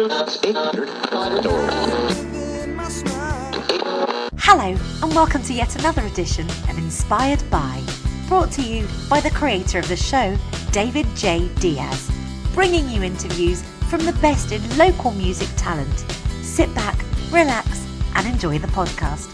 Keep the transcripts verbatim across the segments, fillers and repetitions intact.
Hello, and welcome to yet another edition of Inspired By, brought to you by the creator of the show, David J. Diaz, bringing you interviews from the best in local music talent. Sit back, relax, and enjoy the podcast.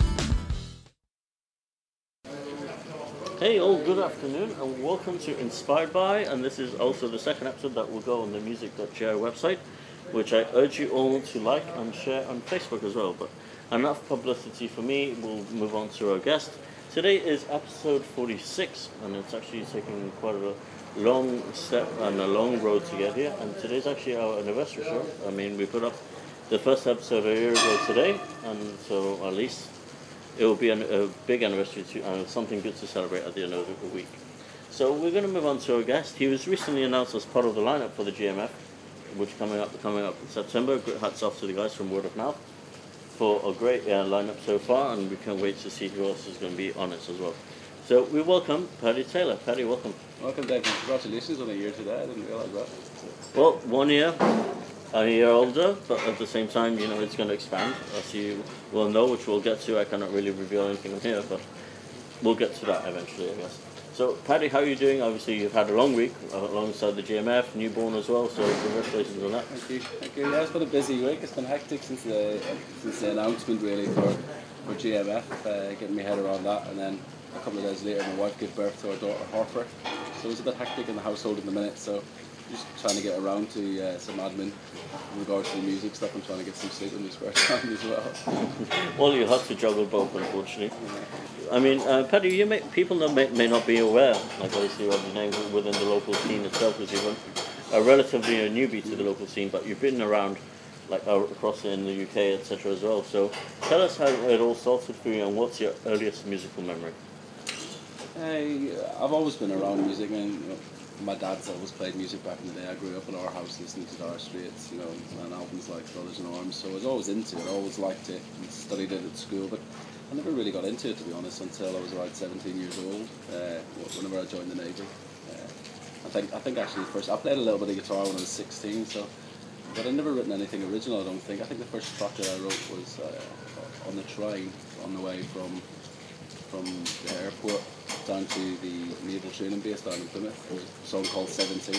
Hey all, good afternoon and welcome to Inspired By, and this is also the second episode that will go on the music dot g i website, which I urge you all to like and share on Facebook as well. But enough publicity for me, we'll move on to our guest. Today is episode forty-six, and it's actually taking quite a long step and a long road to get here, and today's actually our anniversary show. I mean, we put up the first episode a year ago today, and so at least it will be an, a big anniversary to, and something good to celebrate at the end of the week. So we're going to move on to our guest. He was recently announced as part of the lineup for the G M F, which coming up coming up in September. Hats off to the guys from Word of Mouth for a great uh, lineup so far, and we can't wait to see who else is going to be on it as well. So we welcome Paddy Taylor. Paddy, welcome. Welcome, Dave. Congratulations on a year today. I didn't realise that. Well, one year. A year older, but at the same time, you know, it's going to expand, as you will know, which we'll get to. I cannot really reveal anything on here, but we'll get to that eventually, I guess. So, Paddy, how are you doing? Obviously, you've had a long week uh, alongside the G M F, newborn as well, so congratulations on that. Thank you. Thank you. Yeah, it's been a busy week. It's been hectic since the, since the announcement, really, for, for G M F, uh, getting my head around that, and then a couple of days later, my wife gave birth to our daughter, Harper. So it was a bit hectic in the household in the minute, so just trying to get around to uh, some admin in regards to the music stuff and trying to get some sleep in my spare time as well. Well, you have to juggle both, unfortunately. Yeah. I mean, uh, Paddy, you may, people that may, may not be aware, like obviously of your name within the local scene itself, because you're a relatively a newbie to the local scene, but you've been around like uh, across in the U K, et cetera as well. So tell us how it all started for you and what's your earliest musical memory? Uh, I've always been around music, and you know, my dad's always played music back in the day. I grew up in our house listening to Dire Straits, you know, and albums like Brothers in Arms, so I was always into it. I always liked it and studied it at school, but I never really got into it, to be honest, until I was around seventeen years old, uh, whenever I joined the Navy. Uh, I think I think actually first, I played a little bit of guitar when I was sixteen, so, but I'd never written anything original, I don't think. I think the first track that I wrote was uh, on the train on the way from from the airport down to the naval training base down in Plymouth. It was a song called seventeen,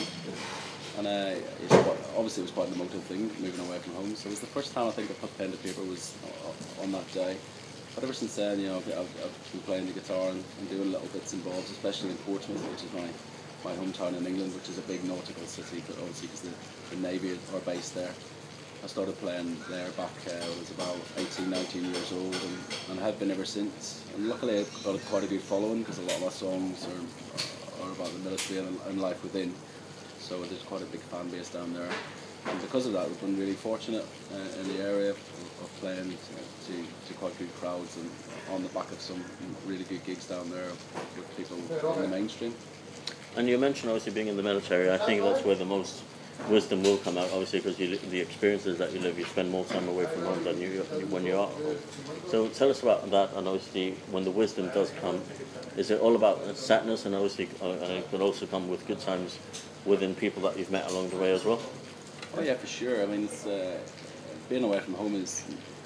and uh, it's quite, obviously it was quite an emotive thing, moving away from home, so it was the first time I think I put pen to paper was on that day. But ever since then, you know, I've, I've been playing the guitar and, and doing little bits and bobs, especially in Portsmouth, which is my, my hometown in England, which is a big nautical city, but obviously because the, the Navy are based there. I started playing there back uh, when I was about eighteen, nineteen years old, and, and I have been ever since. And luckily I've got quite a good following, because a lot of my songs are, are about the military and, and life within. So there's quite a big fan base down there. And because of that, we've been really fortunate uh, in the area of, of playing to, to quite good crowds, and on the back of some really good gigs down there with people in the mainstream. And you mentioned obviously being in the military. I think that's where the most wisdom will come out, obviously, because you, the experiences that you live, you spend more time away from home than you when you are at home. So tell us about that, and obviously when the wisdom does come, is it all about sadness, and obviously uh, and it can also come with good times within people that you've met along the way as well? Oh yeah, for sure. I mean, it's, uh, being away from home is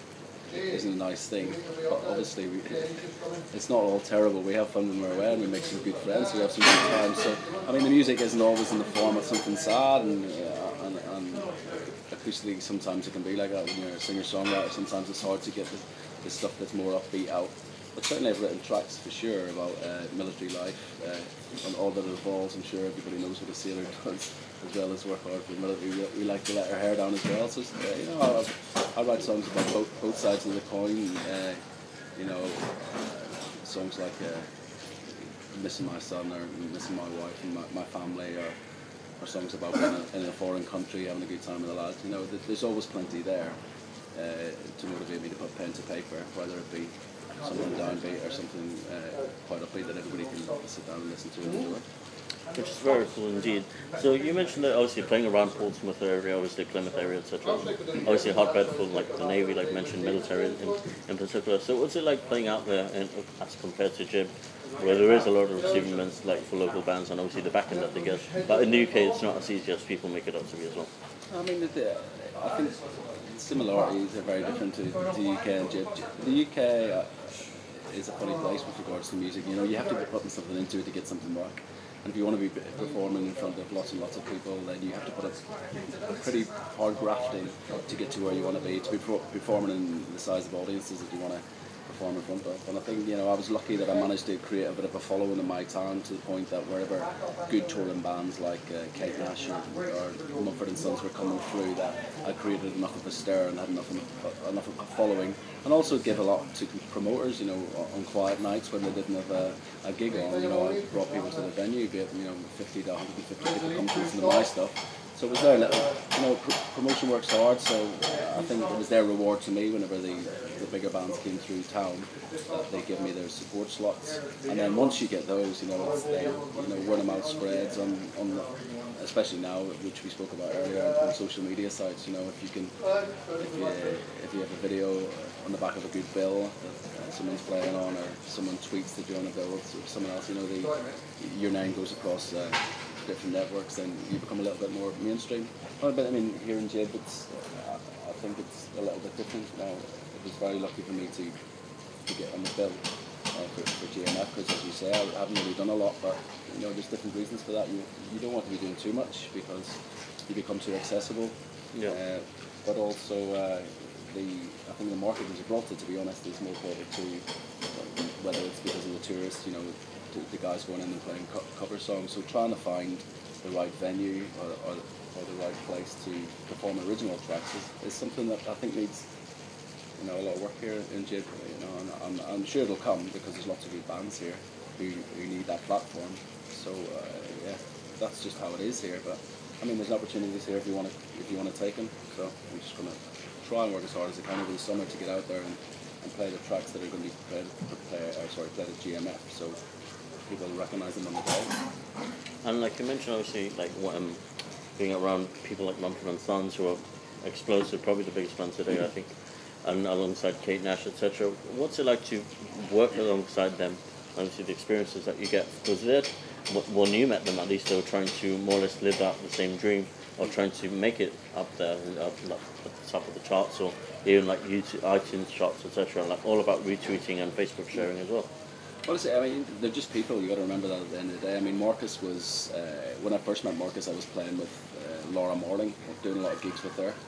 isn't a nice thing, but obviously we, it's not all terrible. We have fun when we're away, and we make some good friends, we have some good times. So I mean, the music isn't always in the form of something sad, and uh, and, and acoustically sometimes it can be like that when you're a singer-songwriter. Sometimes it's hard to get the, the stuff that's more upbeat out. But certainly I've written tracks for sure about uh, military life uh, and all that it involves. I'm sure everybody knows what a sailor does, as well as work hard for the military. We, we like to let our hair down as well. So uh, you know, I, I write songs about both, both sides of the coin. Uh, you know, uh, songs like uh, missing my son or missing my wife and my, my family, or, or songs about being in a foreign country, having a good time with the lads. You know, there's always plenty there uh, to motivate me to put pen to paper, whether it be something downbeat or something uh, quite upbeat that everybody can sit down and listen to and enjoy. Which is very cool indeed. So you mentioned that obviously playing around Portsmouth area, obviously Plymouth area, et cetera. Obviously a hotbed for like the Navy, like mentioned, military in, in particular. So what's it like playing out there in, as compared to Jib, where there is a lot of receiving events like for local bands and obviously the backing that they get. But in the U K it's not as easy as people make it out to be as well. I mean, the, I think similarities are very different to the U K and Jib. The U K uh, is a funny place with regards to music. You know, you have to be putting something into it to get something back. And if you want to be performing in front of lots and lots of people, then you have to put a pretty hard grafting to get to where you want to be, to be performing in the size of audiences that you want to perform in front of. And I think, you know, I was lucky that I managed to create a bit of a following in my town, to the point that wherever good touring bands like uh, Kate Nash or, or Mumford and Sons were coming through, that I created enough of a stir and had enough of, enough of a following. And also give a lot to promoters, you know, on quiet nights when they didn't have a, a gig on. You know, I brought people to the venue, be it, you know, fifty to one hundred fifty people come to listen to my stuff. So it was their little, you know, pr promotion works hard, so I think it was their reward to me whenever the, the bigger bands came through town, that they give me their support slots. And then once you get those, you know, it's they, you know, word of mouth spreads on, on the, especially now, which we spoke about earlier, on social media sites. You know, if you can, if you, if you have a video on the back of a good bill that uh, someone's playing on, or someone tweets that you're on a bill with someone else, you know, the, your name goes across uh, different networks, then you become a little bit more mainstream. Well, but I mean, here in Jib, it's, uh, I think it's a little bit different now. It was very lucky for me to, to get on the bill uh, for, for G M F, because as you say, I haven't really done a lot, but you know, there's different reasons for that. You, you don't want to be doing too much because you become too accessible. Yeah. Uh, but also, uh, the I think the market in Gibraltar, to be honest, is more catered to, whether it's because of the tourists, you know, the, the guys going in and playing co cover songs. So trying to find the right venue or, or, or the right place to perform original tracks is, is something that I think needs, you know, a lot of work here in Jib. You know, and I'm, I'm sure it'll come, because there's lots of good bands here who, who need that platform. So uh, yeah, that's just how it is here. But I mean, there's opportunities here if you want to if you want to take them. So I'm just gonna try and work as hard as I can over the summer to get out there and, and play the tracks that are going to be played, play, uh, sorry, played at G M F, so people recognise them on the day. And like you mentioned, obviously, like um, being around people like Mumford and Sons, who are explosive, probably the biggest band today, I think, and alongside Kate Nash, et cetera. What's it like to work alongside them? Obviously, the experiences that you get, because they're, when you met them, at least they were trying to more or less live out the same dream, or trying to make it up there, up, up at the top of the charts, or even like YouTube, iTunes charts, et cetera. Like all about retweeting and Facebook sharing as well. Well, I mean, they're just people. You got to remember that at the end of the day. I mean, Marcus was uh, when I first met Marcus, I was playing with uh, Laura Morling, doing a lot of gigs with her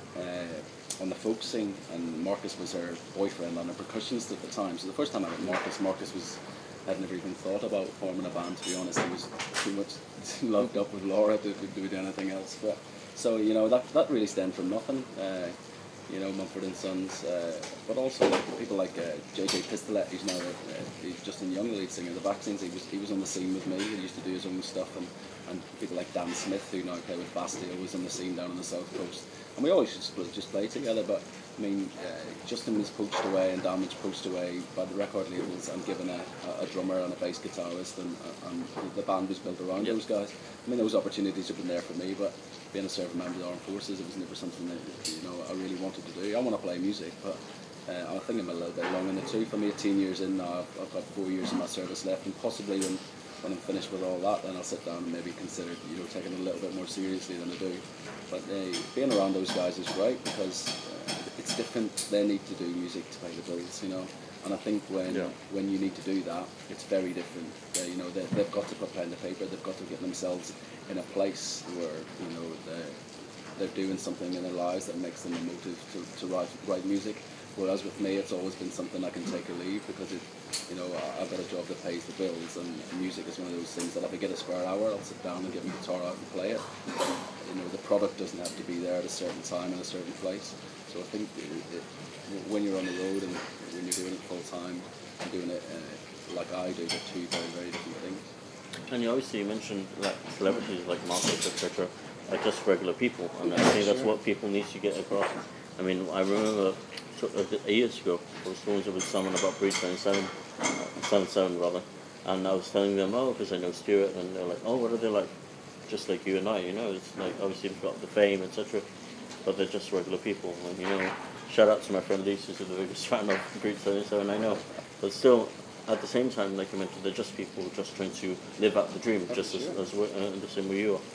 uh, on the folk scene, and Marcus was her boyfriend and a percussionist at the time. So the first time I met Marcus, Marcus was had never even thought about forming a band. To be honest, he was too much loved up with Laura to, to do anything else. But so you know that that really stemmed from nothing. Uh, you know, Mumford and Sons, uh, but also like people like uh, J J Pistolet, who's now uh, he's Justin Young, the lead singer of the Vaccines. He was he was on the scene with me. He used to do his own stuff, and, and people like Dan Smith, who now play with Bastille, was on the scene down on the south coast. And we always just just play together. But I mean, uh, Justin was poached away and Dan was poached away by the record labels and given a, a drummer and a bass guitarist, and, and the band was built around yep. those guys. I mean, those opportunities have been there for me, but being a serving member of the armed forces, it was never something that, you know, I really wanted to do. I want to play music, but uh, I think I'm a little bit long in the tooth. I'm eighteen years in now. I've, I've got four years of my service left, and possibly when when I'm finished with all that, then I'll sit down and maybe consider, you know, taking it a little bit more seriously than I do. But uh, being around those guys is great, because uh, it's different. They need to do music to pay the bills, you know. And I think when yeah. when you need to do that, it's very different. Uh, you know, they, they've got to put pen to paper. They've got to get themselves in a place where, you know, they're, they're doing something in their lives that makes them a motive to, to write write music. Whereas with me, it's always been something I can take or leave, because it, you know, I've got a job that pays the bills, and music is one of those things that if I get a spare hour, I'll sit down and get my guitar out and play it. You know, the product doesn't have to be there at a certain time in a certain place. So I think it, it, when you're on the road and when you're doing it full time and doing it uh, like I do, they're two very, very different things. And you obviously mentioned like celebrities like Marcus, et cetera, are just regular people, and I think that's what people need to get across. I mean, I remember years ago, I was talking with someone about Breed seventy-seven, seventy-seven rather, and I was telling them, oh, because I know Stuart, and they're like, oh, what are they like? Just like you and I, you know, it's like, obviously they've got the fame, et cetera, but they're just regular people. And, you know, shout out to my friend Lisa, who's the biggest fan of Breed seventy-seven I know, but still, at the same time, like you mentioned, they're just people just trying to live out the dream, just as, as uh, the same way you are.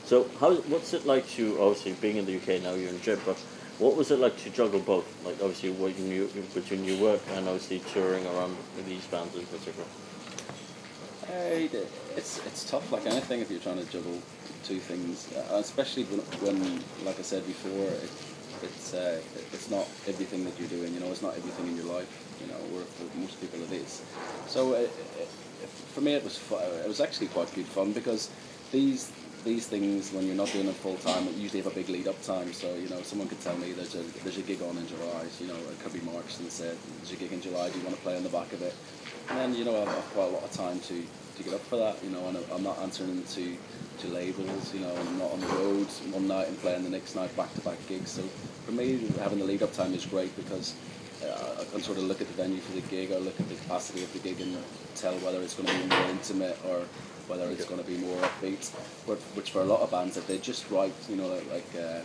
So how what's it like to obviously being in the U K now you're in Jib, but what was it like to juggle both? Like obviously working you between your work and obviously touring around with these bands in particular. Uh, it's it's tough like anything if you're trying to juggle two things, uh, especially when, when, like I said before, it, it's uh, it's not everything that you're doing. You know, it's not everything in your life. You know, where for most people it is. So uh, it, for me, it was fu- it was actually quite good fun because these these things when you're not doing it full time, usually have a big lead up time. So you know, someone could tell me there's a there's a gig on in July. So, you know, it could be March and said there's a gig in July. Do you want to play on the back of it? And then, you know, I've, I've quite a lot of time to, to get up for that, you know, and I'm not answering to, to labels, you know, and I'm not on the road one night and playing the next night back-to-back gigs. So for me, having the lead-up time is great because uh, I can sort of look at the venue for the gig or look at the capacity of the gig and tell whether it's going to be more intimate or whether it's going to be more upbeat, which for a lot of bands, if they just write, you know, like... Uh,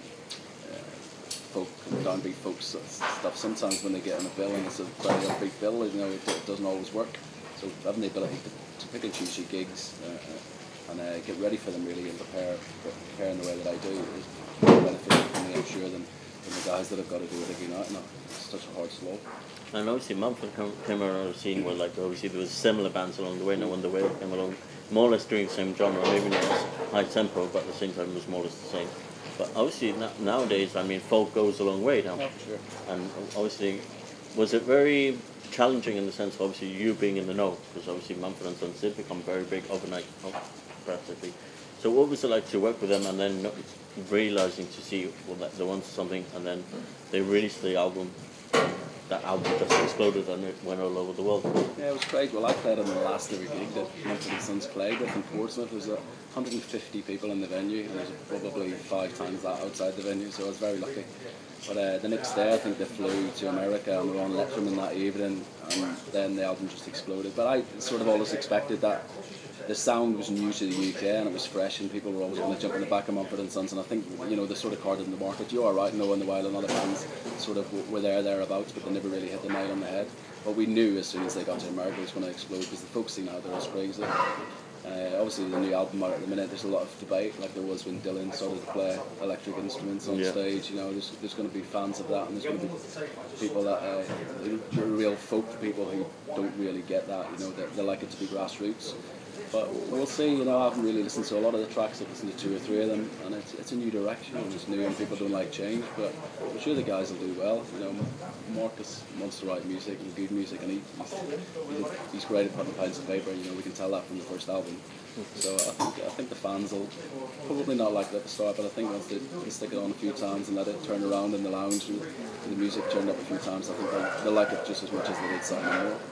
folk, downbeat folk stuff. Sometimes when they get on a bill and it's a very upbeat bill, you know, it, it doesn't always work. So having the ability to, to pick and choose your gigs uh, and uh, get ready for them really and prepare, prepare in the way that I do is more beneficial for me, I'm sure, than, than the guys that have got to do it every night. No, it's such a hard slog. And obviously Mumford came around the scene where like obviously there was similar bands along the way. Now when the Whale came along, more or less doing the same genre, maybe not as high tempo, but at the same time it was more or less the same. But obviously na- nowadays, I mean, folk goes a long way now. Oh, sure. And obviously, was it very challenging in the sense of obviously you being in the know? Because obviously Mumford and Sons did become very big overnight, practically. So what was it like to work with them and then not realizing to see, well, that they wanted something and then they released the album, that album just exploded and it went all over the world? Yeah, it was great. Well, I played on the last ever gig that Mumford and Sons played with in Portsmouth. There was one hundred fifty people in the venue, and there was probably five times that outside the venue, so I was very lucky. But uh, the next day, I think they flew to America and were on Letterman that evening, and then the album just exploded. But I sort of always expected that the sound was new to the U K and it was fresh, and people were always going to jump in the back of Mumford and Sons. And I think, you know, they sort of carded in the market. You are right, Noah and the Wild and other bands sort of were there thereabouts, but they never really hit the nail on the head. But we knew as soon as they got to America it was going to explode because the folk scene out there is crazy. Uh, obviously, the new album out at the minute, there's a lot of debate, like there was when Dylan started to play electric instruments on Yeah. stage. You know, there's, there's going to be fans of that, and there's going to be people that uh, real folk people who don't really get that. You know, they, they like it to be grassroots. But we'll see. You know, I haven't really listened to a lot of the tracks. I've listened to two or three of them, and it's it's a new direction and it's new, and people don't like change. But I'm sure the guys will do well. You know, Marcus wants to write music and good music, and he, he's, he's great at putting pen to paper. You know, we can tell that from the first album. So I think I think the fans will probably not like it at the start, but I think once they, they stick it on a few times and let it turn around in the lounge and the music turned up a few times, I think they'll, they'll like it just as much as they did Simon Moore.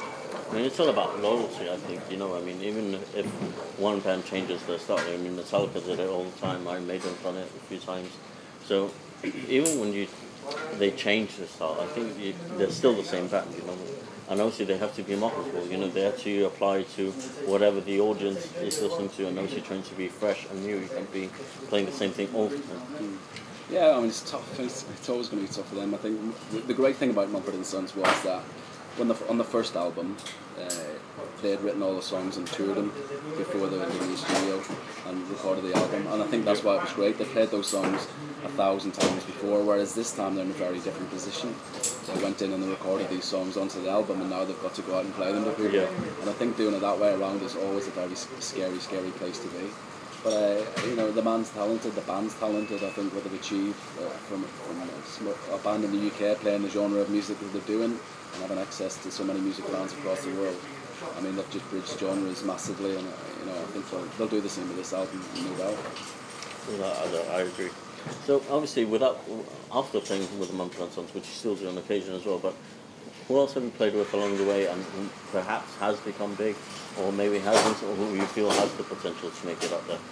I mean, it's all about loyalty, I think, you know, I mean, even if one band changes their style, I mean, Metallica did it all the time, Iron Maiden's done it a few times, so even when you they change the style, I think you, they're still the same band, you know, and obviously they have to be marketable, you know, they have to apply to whatever the audience is listening to, and obviously trying to be fresh and new. You can't be playing the same thing all the time. Yeah, I mean, it's tough, it's, it's always going to be tough for them. I think the, the great thing about Mumford and Sons was that when the, on the first album, uh, they had written all the songs and toured them before they went in the studio and recorded the album, and I think that's why it was great. They played those songs a thousand times before, whereas this time they're in a very different position. They went in and they recorded these songs onto the album, and now they've got to go out and play them to people. Yeah. And I think doing it that way around is always a very scary, scary place to be. But uh, you know, the man's talented, the band's talented. I think what they've achieved uh, from, from a, a band in the U K playing the genre of music that they're doing and having access to so many music fans across the world. I mean, they've just bridged genres massively, and uh, you know, I think they'll, they'll do the same with this album, no doubt. Well, I, I agree. So obviously, without after playing with the Mumford and Sons, which you still do on occasion as well, but who else have you played with along the way, and who perhaps has become big, or maybe hasn't, or who you feel has the potential to make it up there?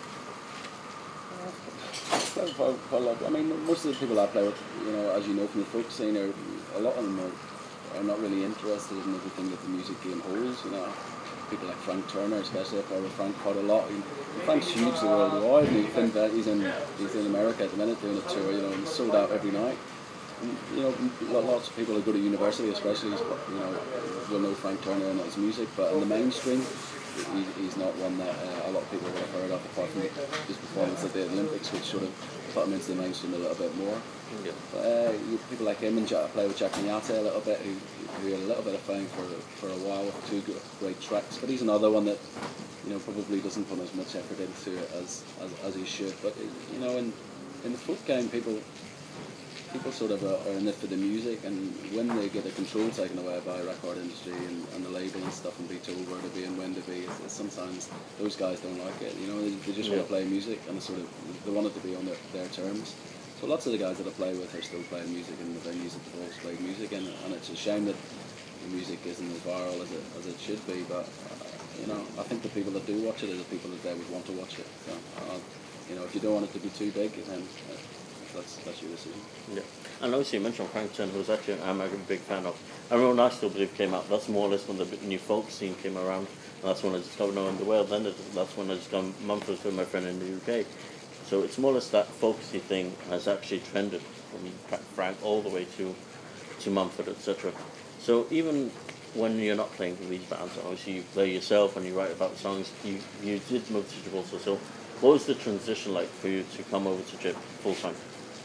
Well, well, look, I mean, most of the people I play with, you know, as you know from the folk scene, are, a lot of them are, are not really interested in everything that the music game holds. You know, people like Frank Turner, especially. I play with Frank quite a lot. He, Frank's huge worldwide, and he's in, he's in he's in America at the minute doing a tour. You know, and he's sold out every night. And, you know, lots of people who go to university, especially, you know, will know Frank Turner and his music. But in the mainstream, he, he's not one that uh, a lot of people would have heard of, apart from his performance at the Olympics, which sort of put him into the mainstream a little bit more. Yeah. But uh, you, people like him and Jack, play with Jack Nyate a little bit, who, who had a little bit of fame for for a while with two good, great tracks. But he's another one that, you know, probably doesn't put as much effort into it as as, as he should. But you know, in in the folk game, people. People sort of are, are in it for the music, and when they get the control taken away by the record industry and, and the label and stuff, and be told where to be and when to be, it's, it's sometimes those guys don't like it. You know, they, they just yeah. want to play music, and it's sort of they want it to be on their, their terms. So lots of the guys that I play with are still playing music in the venues that they've always played music in, and it's a shame that the music isn't as viral as it as it should be. But uh, you know, I think the people that do watch it are the people that they would want to watch it. So uh, you know, if you don't want it to be too big, then uh, That's, that's your decision. Yeah. And obviously you mentioned Frankton, who was actually I'm a big fan of. And Rowan I Still Believe came out. That's more or less when the new folk scene came around. And that's when I discovered No in the World. Then it, that's when I discovered Mumford with my friend in the U K. So it's more or less that folksy thing has actually trended from Frank all the way to to Mumford, et cetera. So even when you're not playing for these bands, obviously you play yourself and you write about songs. You you did move to Gibraltar. So what was the transition like for you to come over to Gib full time?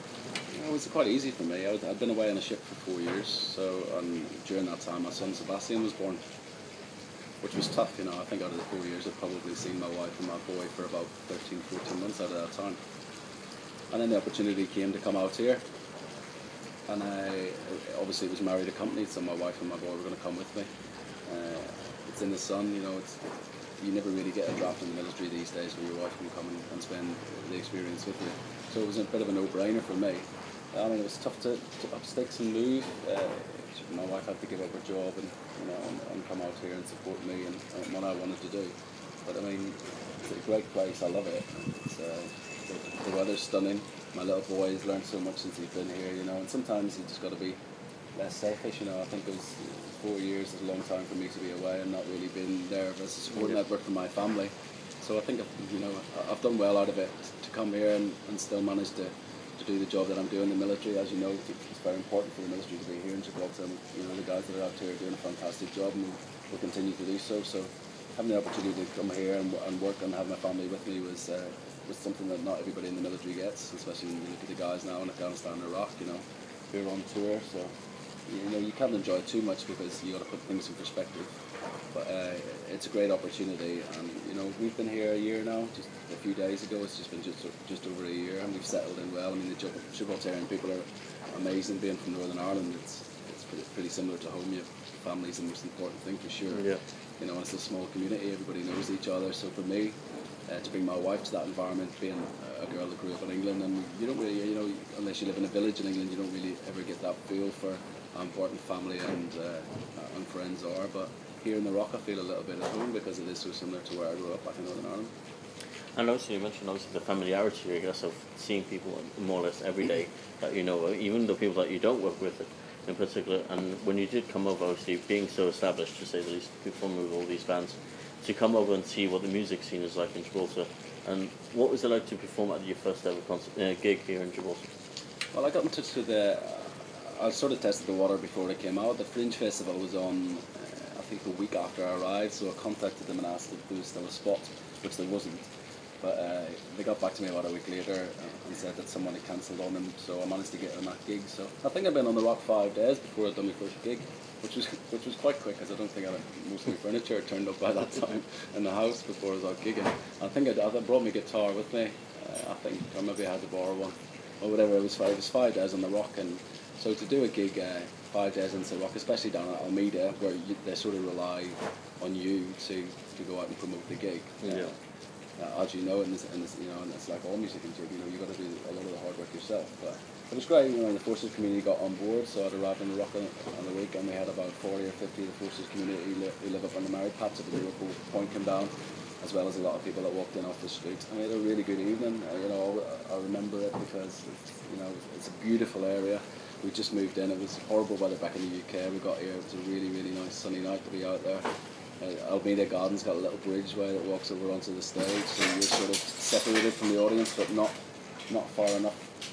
It was quite easy for me. I was, I'd been away on a ship for four years, so um, during that time my son Sebastian was born, which was tough. You know, I think out of the four years I'd probably seen my wife and my boy for about thirteen, fourteen months out of that time. And then the opportunity came to come out here, and I obviously was married accompanied, so my wife and my boy were going to come with me. Uh, it's in the sun, you know. It's you never really get a draft in the military these days where your wife can come and, and spend the experience with you. So it was a bit of a no-brainer for me. I mean, it was tough to, to up stakes and move. Uh, my wife had to give up her job and you know and, and come out here and support me and, and what I wanted to do. But I mean, it's a great place. I love it. It's, uh, the, the weather's stunning. My little boy has learned so much since he's been here. You know, and sometimes you just got to be less selfish. You know, I think it was four years is a long time for me to be away and not really been there as a support yeah. network for my family. So I think you know I've done well out of it to come here and, and still manage to. to do the job that I'm doing in the military. As you know, it's very important for the military to be here in Gibraltar. And, you know, the guys that are out here are doing a fantastic job and will continue to do so. So having the opportunity to come here and, and work and have my family with me was uh, was something that not everybody in the military gets, especially when you look at the guys now in Afghanistan and Iraq, you know, who are on tour. So, you know, you can't enjoy it too much because you got to put things in perspective. But uh, it's a great opportunity, and you know we've been here a year now. Just a few days ago, it's just been just just over a year, and we've settled in well. I mean, the Gibraltarian people are amazing. Being from Northern Ireland, it's it's pretty, pretty similar to home. You have family's the most important thing for sure. Yeah. You know, it's a small community. Everybody knows each other. So for me, uh, to bring my wife to that environment, being a girl that grew up in England, and you don't really, you know, unless you live in a village in England, you don't really ever get that feel for how important family and uh, and friends are. But here in the Rock, I feel a little bit at home because it is so similar to where I grew up back in Northern Ireland. And also you mentioned obviously the familiarity, I guess, of seeing people more or less every day that you know, even the people that you don't work with in particular. And when you did come over, obviously being so established, to say the least, performing with all these bands, to come over and see what the music scene is like in Gibraltar. And what was it like to perform at your first ever concert, uh, gig here in Gibraltar? Well, I got in touch with the... I sort of tested the water before it came out. The Fringe Festival was on... I think the week after I arrived, so I contacted them and asked if there was still a spot, which there wasn't. But uh, they got back to me about a week later and said that someone had cancelled on them, so I managed to get on that gig. So I think I've been on the Rock five days before I'd done my first gig, which was which was quite quick, because I don't think I had most of my furniture had turned up by that time in the house before I was out gigging. I think I'd, I brought my guitar with me. Uh, I think, or maybe I had to borrow one, or whatever. It was five, it was five days on the Rock, and so to do a gig. Uh, five days into Rock, especially down at Almeida, where you, they sort of rely on you to, to go out and promote the gig. Yeah. Uh, as you know, and, this, and this, you know, and it's like all music in Gib, you know, you got to do a lot of the hard work yourself. But it was great, you know, the Forces community got on board, so I'd arrived in the Rock on, on the week, and we had about forty or fifty of the Forces community who, li- who live up on the Married Patch of the Liverpool Point come down, as well as a lot of people that walked in off the street. And we had a really good evening. Uh, you know, I, I remember it because, it's, you know, it's a beautiful area. We just moved in. It was horrible weather back in the U K. We got here. It was a really, really nice sunny night to be out there. Uh, Almeida Gardens got a little bridgeway that walks over onto the stage, so you're sort of separated from the audience, but not not far enough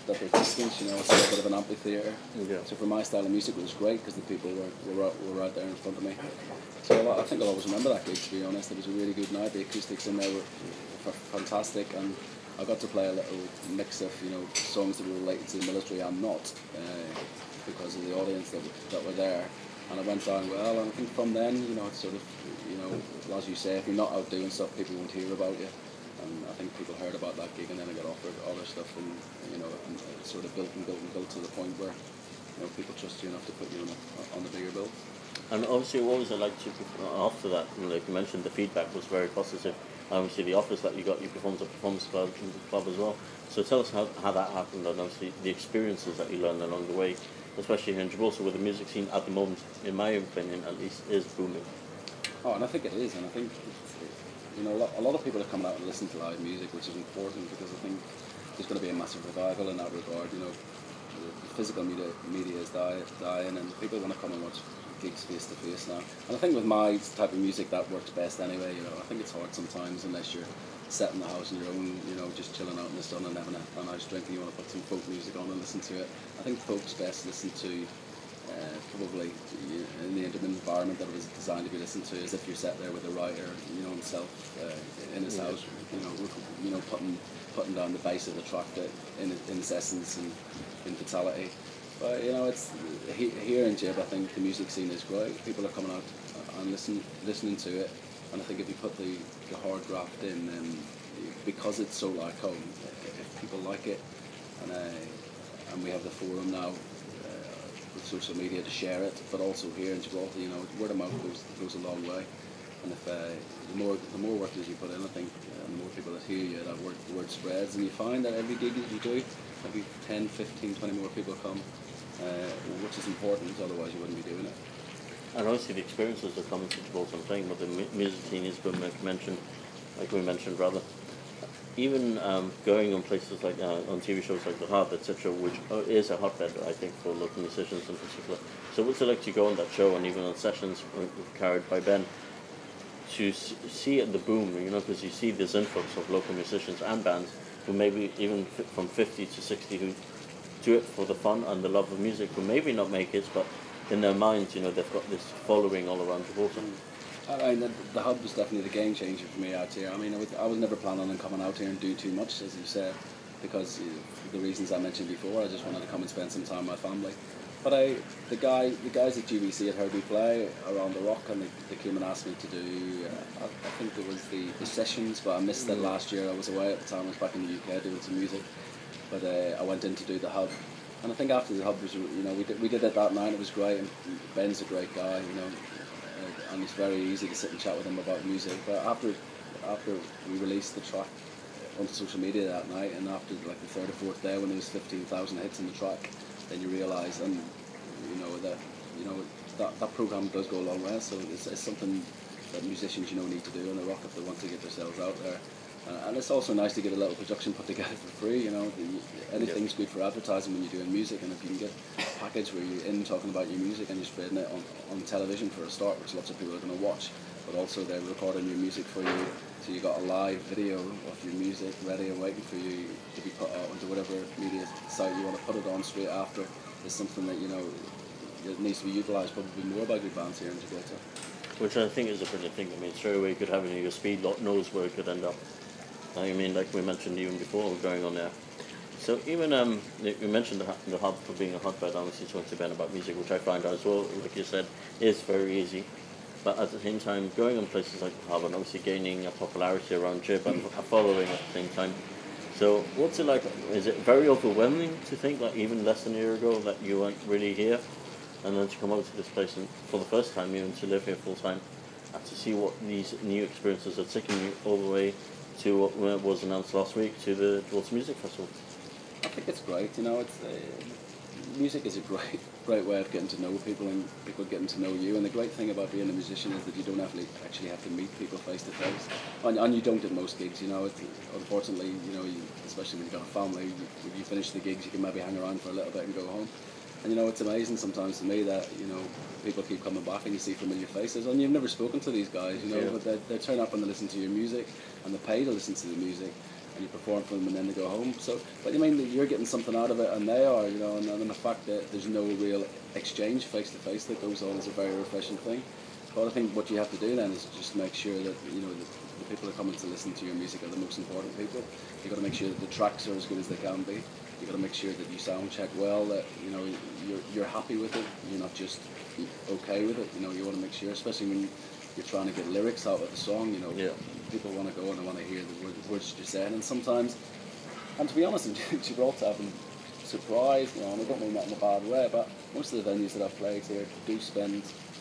at their distance. You know, it's a bit of an amphitheatre. Yeah. So for my style of music, it was great because the people were were out, were right there in front of me. So I think I'll always remember that gig. To be honest, it was a really good night. The acoustics in there were, were fantastic, and I got to play a little mix of you know songs that were related to the military and not, uh, because of the audience that that were there. And it went down well. And I think from then, you know, it's sort of, you know, as you say, if you're not out doing stuff, people won't hear about you. And I think people heard about that gig, and then I got offered other stuff, and you know, and it sort of built and built and built to the point where, you know, people trust you enough to put you on, a, on the bigger bill. And obviously, what was it like to, after that? Like you mentioned, the feedback was very positive. Obviously, the offers that you got, you performed at Performance Club, club as well. So tell us how, how that happened, and obviously the experiences that you learned along the way, especially here in Gibraltar, where the music scene at the moment, in my opinion at least, is booming. Oh, and I think it is, and I think, you know, a lot, a lot of people are coming out and listening to live music, which is important because I think there's going to be a massive revival in that regard. You know, the physical media, media is die, dying, and people want to come and watch gigs face to face now. And I think with my type of music, that works best anyway. You know, I think it's hard sometimes unless you're set in the house on your own, you know, just chilling out in the sun and having a, a nice drink, and you want to put some folk music on and listen to it. I think folk's best listened to uh, probably you know, in the intimate environment that it was designed to be listened to, as if you're sat there with a writer, you know, himself uh, in his house, you know, you know, putting putting down the bass of the track that in in its essence and in totality. But you know, it's he, here in Jib, I think the music scene is great. People are coming out and listen, listening to it, and I think if you put the, the hard graft in, then because it's so like home, if people like it, and uh, and we have the forum now uh, with social media to share it, but also here in Gibraltar, you know, word of mouth goes goes a long way. And if uh, the more the more work that you put in, I think, uh, the more people that hear you, that word word spreads, and you find that every gig that you do, maybe ten, fifteen, twenty more people come. Uh, which is important, otherwise you wouldn't be doing it. And obviously the experiences are coming to Gibraltar and playing, but the mu- music scene has been mentioned, like we mentioned rather. Even um, going on places like, uh, on T V shows like The Hub, et cetera, which is a hotbed, I think, for local musicians in particular. So what's it like to go on that show, and even on sessions carried by Ben, to see the boom, you know, because you see this influx of local musicians and bands who maybe even from fifty to sixty who do it for the fun and the love of music, who maybe not make it, but in their minds, you know, they've got this following all around Gibraltar. I mean, the, the Hub was definitely the game changer for me out here. I mean, I was, I was never planning on coming out here and do too much, as you said, because you know, for the reasons I mentioned before, I just wanted to come and spend some time with my family. But I, the guy, the guys at G B C had heard me play around the rock, and they, they came and asked me to do. Uh, I, I think there was the, the sessions, but I missed that last year. I was away at the time. I was back in the U K doing some music. But uh, I went in to do the Hub, and I think after the Hub was, you know, we did, we did it that night. It was great, and Ben's a great guy, you know, uh, and it's very easy to sit and chat with him about music. But after after we released the track onto social media that night, and after like the third or fourth day when there was fifteen thousand hits on the track, then you realise, and you know that you know that that program does go a long way. So it's, it's something that musicians, you know, need to do on the rock if they want to get themselves out there. Uh, and it's also nice to get a little production put together for free, you know. The, anything's good for advertising when you're doing music, and if you can get a package where you're in talking about your music and you're spreading it on, on television for a start, which lots of people are going to watch, but also they're recording your music for you, so you got a live video of your music ready and waiting for you to be put out onto whatever media site you want to put it on straight after, is something that, you know, it needs to be utilised probably more by good bands here in Gibraltar. Which I think is a brilliant thing. I mean, straight away you could have it in your speed, lot knows where it could end up. I mean, like we mentioned even before, going on there. So even, um, you mentioned the, the Hub for being a hotbed, obviously talking to Ben about music, which I find out as well, like you said, is very easy. But at the same time, going on places like the Hub and obviously gaining a popularity around Jib and a following at the same time. So what's it like? Is it very overwhelming to think, like even less than a year ago, that you weren't really here? And then to come over to this place and for the first time even to live here full time, and to see what these new experiences are taking you all the way to what was announced last week, to the Gibraltar Music Festival. I think it's great, you know, it's uh, music is a great great way of getting to know people and people getting to know you, and the great thing about being a musician is that you don't have to actually have to meet people face to face, and and you don't at most gigs, you know. It's, unfortunately, you know, you, especially when you've got a family, when you finish the gigs you can maybe hang around for a little bit and go home. And you know, it's amazing sometimes to me that, you know, people keep coming back and you see familiar faces, and you've never spoken to these guys, you know, yeah. but they, they turn up and they listen to your music, and they pay to listen to the music, and you perform for them, and then they go home. So, but I mean, you're getting something out of it, and they are, you know, and, and the fact that there's no real exchange face to face that goes on is a very refreshing thing. But I think what you have to do then is just make sure that, you know, the, the people that are coming to listen to your music are the most important people. You've got to make sure that the tracks are as good as they can be. You've got to make sure that you sound check well, that, you know, you're, you're happy with it, you're not just okay with it. You know, you want to make sure, especially when you're trying to get lyrics out of the song, you know, yeah. people want to go and they want to hear the words, words you're saying. And sometimes, and to be honest, in Gibraltar, I've been surprised, you know, and I don't mean that in a bad way, but most of the venues that I've played here do spend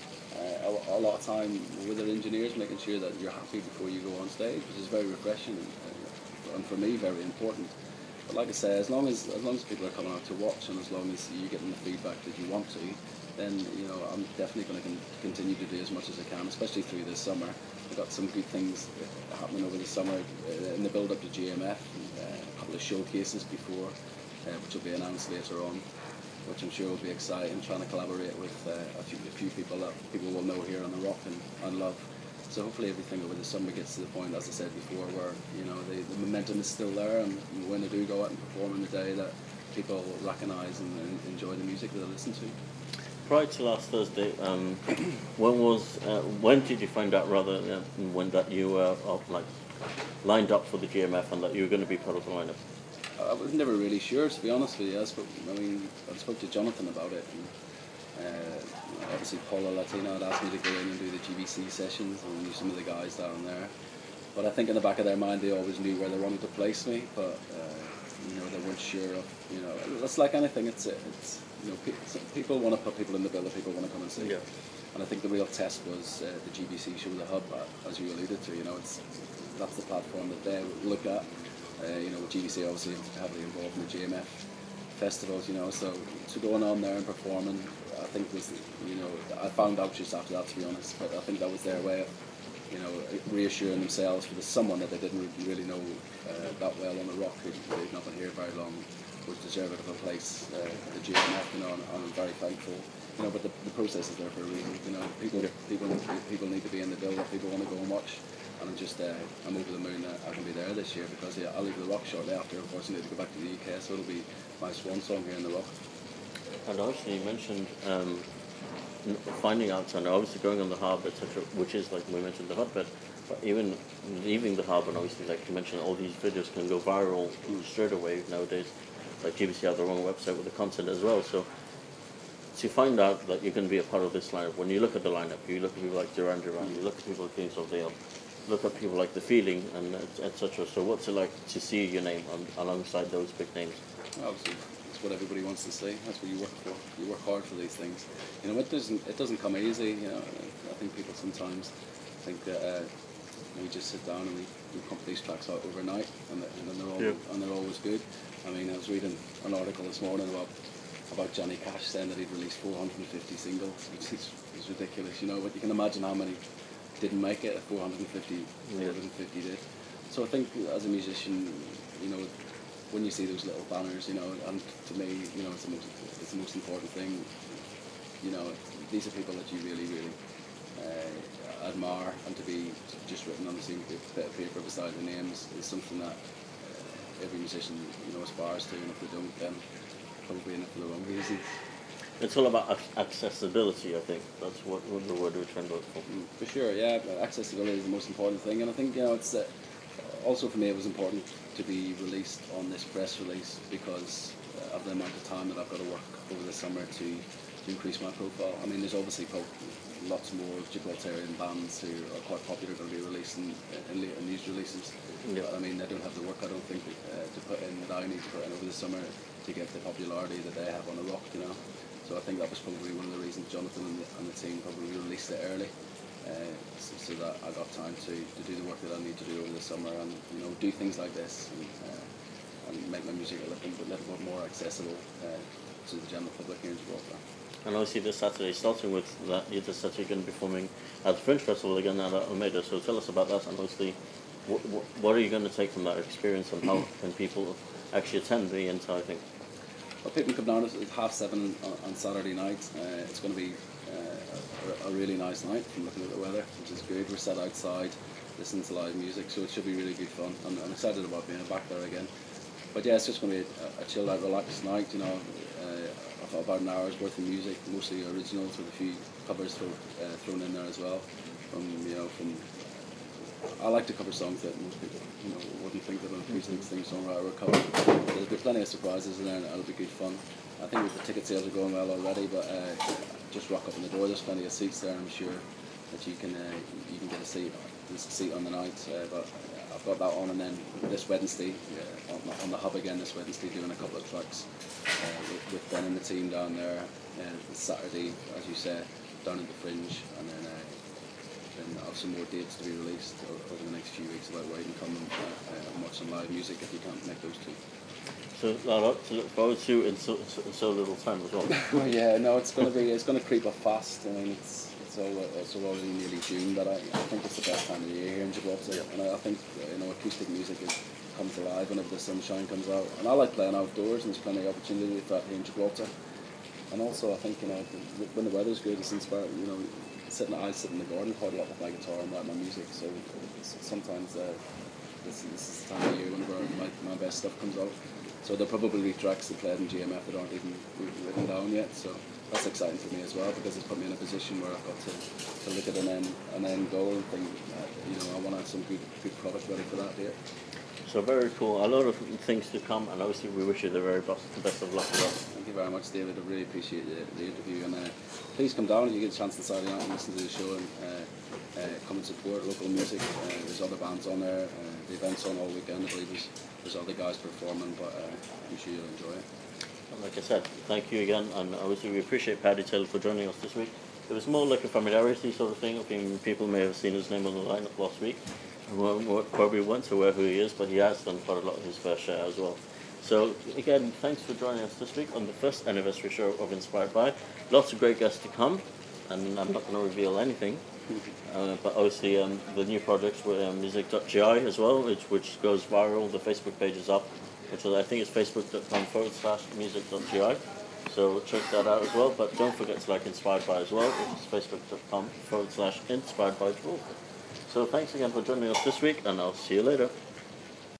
uh, a, a lot of time with their engineers, making sure that you're happy before you go on stage, which is very refreshing and, uh, and for me very important. But like I say, as long as as long as people are coming out to watch, and as long as you're getting the feedback that you want to, then, you know, I'm definitely going to con- continue to do as much as I can, especially through this summer. We've got some good things happening over the summer uh, in the build-up to G M F, uh, a couple of showcases before, uh, which will be announced later on, which I'm sure will be exciting, trying to collaborate with uh, a, few, a few people that people will know here on the Rock and, and love. So hopefully everything over the summer gets to the point, as I said before, where, you know, the, the momentum is still there, and when they do go out and perform on the day, that people recognise and, and enjoy the music that they listen to. Prior to last Thursday, um, when was uh, when did you find out rather uh, when that you were uh, like lined up for the G M F and that you were going to be part of the lineup? I was never really sure, to be honest with you. I spoke, I mean, I spoke to Jonathan about it, and uh, obviously Paula Latino had asked me to go in and do the G B C sessions, and I knew some of the guys down there. But I think in the back of their mind, they always knew where they wanted to place me, but uh, you know, they weren't sure of, you know, it's like anything. It's it's you know, pe- people want to put people in the bill that people want to come and see. Yeah. And I think the real test was uh, the G B C show, the hub, uh, as you alluded to. You know, it's that's the platform that they look at. Uh, you know, with G B C obviously heavily involved in the G M F festivals. You know, so to going on there and performing, I think was, you know, I found out just after that, to be honest. But I think that was their way of, you know, reassuring themselves for the someone that they didn't really know uh, that well on the Rock, who they'd not been here very long, was deserving of a place uh, at the G M F. You know, and, and I'm very thankful. You know, but the, the process is there for a reason. You know, people people people need to be in the build-up. People want to go and watch. And I'm just, uh, I'm over the moon that I can be there this year, because yeah, I'll leave the Rock shortly after. Unfortunately, to go back to the U K, so it'll be my swan song here in the Rock. And obviously you mentioned um, finding out, and obviously going on the harbour, et cetera, which is, like we mentioned, the hotbed. But even leaving the harbour, and obviously, like you mentioned, all these videos can go viral straight away nowadays. Like G B C have their own website with the content as well. So to find out that you're going to be a part of this lineup, when you look at the lineup, you look at people like Duran Duran, you look at people like Kings of Leon, look at people like The Feeling, and et cetera. So what's it like to see your name on, alongside those big names? Obviously, it's what everybody wants to see. That's what you work for. You work hard for these things. You know, it doesn't it doesn't come easy. You know, I think people sometimes think that uh, we just sit down and we, we pump these tracks out overnight, and, and then they're all Yeah. and they're always good. I mean, I was reading an article this morning about about Johnny Cash saying that he'd released four hundred fifty singles, which is, is ridiculous. You know, but you can imagine how many didn't make it. four hundred fifty, Yeah. four hundred fifty did. So I think as a musician, you know, when you see those little banners, you know, and to me, you know, it's the most, it's the most important thing. You know, these are people that you really, really uh, admire, and to be just written on the same bit of paper beside their names is something that uh, every musician, you know, aspires to, and if they don't, then probably in it for the wrong reasons. It's all about ac- accessibility, I think. That's what, what the word we're trying to look for. Mm, for sure, yeah. But accessibility is the most important thing, and I think, you know, it's uh, also for me it was important to be released on this press release because uh, of the amount of time that I've got to work over the summer to, to increase my profile. I mean, there's obviously po- lots more Gibraltarian bands who are quite popular going to be releasing in, in, in these releases. Yeah. But I mean, they don't have the work, I don't think, uh, to put in that I need to put in over the summer to get the popularity that they have on the Rock, you know. So I think that was probably one of the reasons Jonathan and the, and the team probably released it early, uh, so, so that I got time to, to do the work that I need to do over the summer, and, you know, do things like this, and, uh, and make my music a little, a little bit more accessible uh, to the general public here in Gibraltar. And obviously this Saturday, starting with that, you just said you're going to be performing at the Fringe Festival again at Almeida. So tell us about that, and obviously what, what are you going to take from that experience, and how can people actually attend the entire thing? Well, people can come down at half seven on, on Saturday night. Uh, it's going to be uh, a, a really nice night from looking at the weather, which is good. We're sat outside, listening to live music, so it should be really good fun. I'm, I'm excited about being back there again. But yeah, it's just going to be a, a chilled out, relaxed night. You know, uh, about an hour's worth of music, mostly originals with a few covers throw, uh, thrown in there as well. From you know, from I like to cover songs that most people you know wouldn't think that an acoustic thing songwriter would cover. There'll be plenty of surprises in there, and it'll be good fun. I think the ticket sales are going well already, but uh, just rock up in the door. There's plenty of seats there. I'm sure that you can uh, you can get a seat, a seat on the night. Uh, but I've got that on, and then this Wednesday uh, on, on the hub again. This Wednesday, doing a couple of tracks uh, with, with Ben and the team down there. Uh, Saturday, as you said, down at the Fringe, and then. Uh, And I'll have some more dates to be released over the next few weeks about where you can come and, uh, and watch some live music if you can't make those two. So a lot to look forward to in so, so, so little time as well. Well, yeah, no, it's going to be it's going to creep up fast. I mean, it's it's all it's already nearly June, but I, I think it's the best time of the year here in Gibraltar. Yeah. And I, I think you know acoustic music is comes alive whenever the sunshine comes out. And I like playing outdoors, and there's plenty of opportunity with that here in Gibraltar. And also, I think you know when the weather's good, it's inspiring. You know. Sitting, I sit in the garden, party up with my guitar and write my music. So sometimes uh, this, this is the time of year when my, my best stuff comes out. So there'll probably be tracks that played in G M F that aren't even written down yet. So that's exciting for me as well because it's put me in a position where I've got to, to look at an end, an end goal and think, uh, you know, I want to have some good good product ready for that date. So very cool. A lot of things to come, and obviously we wish you the very best, the best of luck as well. Thank you very much, David. I really appreciate the, the interview, and uh, please come down if you get a chance on Saturday night and listen to the show and uh, uh, come and support local music. Uh, there's other bands on there. Uh, the event's on all weekend. I believe there's, there's other guys performing, but uh, I'm sure you'll enjoy it. Like I said, thank you again, and obviously we appreciate Paddy Taylor for joining us this week. It was more like a familiarity sort of thing. I think people may have seen his name on the lineup last week. And probably weren't aware who he is, but he has done quite a lot of his fair share as well. So again, thanks for joining us this week on the first anniversary show of Inspired By. Lots of great guests to come, and I'm not going to reveal anything. Uh, but obviously um, the new projects were um, music dot G I as well, which, which goes viral. The Facebook page is up, which is, I think it's facebook.com forward slash music.gi. So check that out as well. But don't forget to like Inspired By as well, which is facebook.com forward slash Inspired By Gibraltar. So thanks again for joining us this week, and I'll see you later.